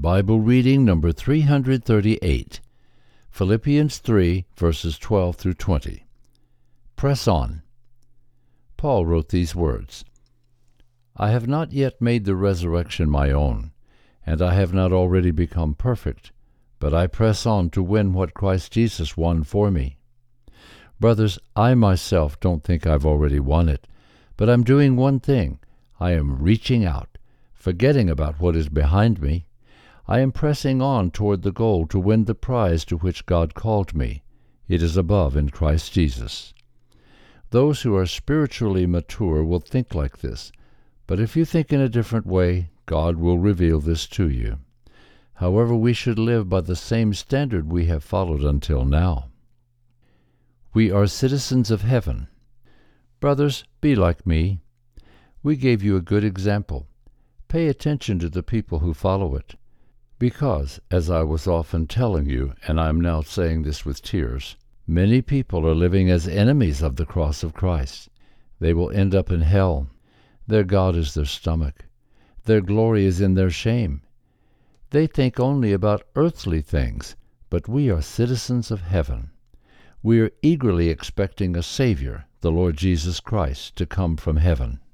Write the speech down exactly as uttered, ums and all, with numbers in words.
Bible reading number three hundred thirty-eight, Philippians three, verses twelve through twenty. Press on. Paul wrote these words, I have not yet made the resurrection my own, and I have not already become perfect, but I press on to win what Christ Jesus won for me. Brothers, I myself don't think I've already won it, but I'm doing one thing. I am reaching out, forgetting about what is behind me. I am pressing on toward the goal to win the prize to which God called me. It is above in Christ Jesus. Those who are spiritually mature will think like this, but if you think in a different way, God will reveal this to you. However, we should live by the same standard we have followed until now. We are citizens of heaven. Brothers, be like me. We gave you a good example. Pay attention to the people who follow it. Because, as I was often telling you, and I am now saying this with tears, many people are living as enemies of the cross of Christ. They will end up in hell. Their God is their stomach. Their glory is in their shame. They think only about earthly things, but we are citizens of heaven. We are eagerly expecting a Savior, the Lord Jesus Christ, to come from heaven.